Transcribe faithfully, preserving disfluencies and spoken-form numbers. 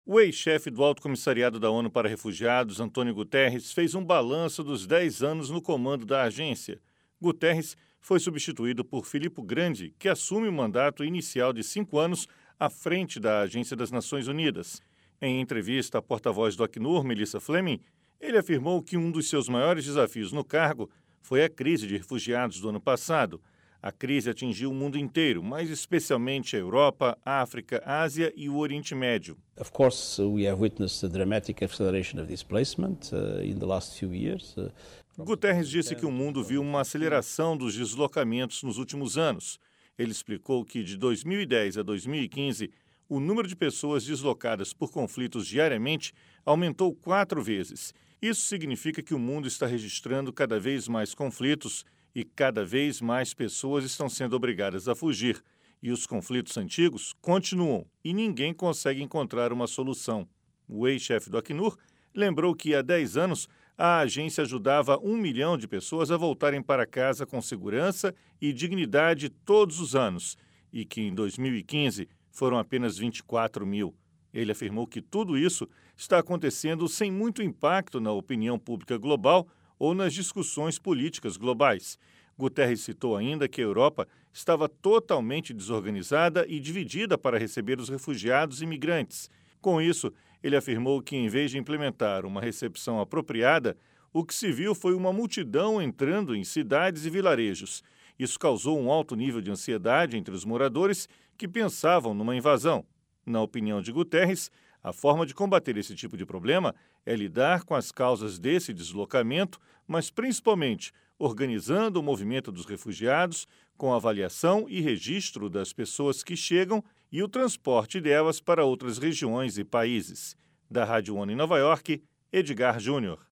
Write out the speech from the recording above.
O ex-chefe do Alto Comissariado da ONU para Refugiados, Antônio Guterres, fez um balanço dos dez anos no comando da agência. Guterres foi substituído por Filippo Grandi, que assume o mandato inicial de cinco anos à frente da Agência das Nações Unidas. Em entrevista à porta-voz do Acnur, Melissa Fleming, ele afirmou que um dos seus maiores desafios no cargo foi a crise de refugiados do ano passado. A crise atingiu o mundo inteiro, mas especialmente a Europa, a África, a Ásia e o Oriente Médio. Of course, uh, we have witnessed a dramatic acceleration of displacement uh, in the last few years. Uh, Guterres disse que o mundo viu uma aceleração dos deslocamentos nos últimos anos. Ele explicou que de dois mil e dez a dois mil e quinze, o número de pessoas deslocadas por conflitos diariamente aumentou quatro vezes. Isso significa que o mundo está registrando cada vez mais conflitos e cada vez mais pessoas estão sendo obrigadas a fugir. E os conflitos antigos continuam e ninguém consegue encontrar uma solução. O ex-chefe do Acnur lembrou que há dez anos a agência ajudava um milhão de pessoas a voltarem para casa com segurança e dignidade todos os anos e que em dois mil e quinze foram apenas vinte e quatro mil. Ele afirmou que tudo isso está acontecendo sem muito impacto na opinião pública global ou nas discussões políticas globais. Guterres citou ainda que a Europa estava totalmente desorganizada e dividida para receber os refugiados e migrantes. Com isso, ele afirmou que, em vez de implementar uma recepção apropriada, o que se viu foi uma multidão entrando em cidades e vilarejos. Isso causou um alto nível de ansiedade entre os moradores que pensavam numa invasão. Na opinião de Guterres, a forma de combater esse tipo de problema é lidar com as causas desse deslocamento, mas principalmente organizando o movimento dos refugiados, com avaliação e registro das pessoas que chegam e o transporte delas para outras regiões e países. Da Rádio ONU em Nova York, Edgar Júnior.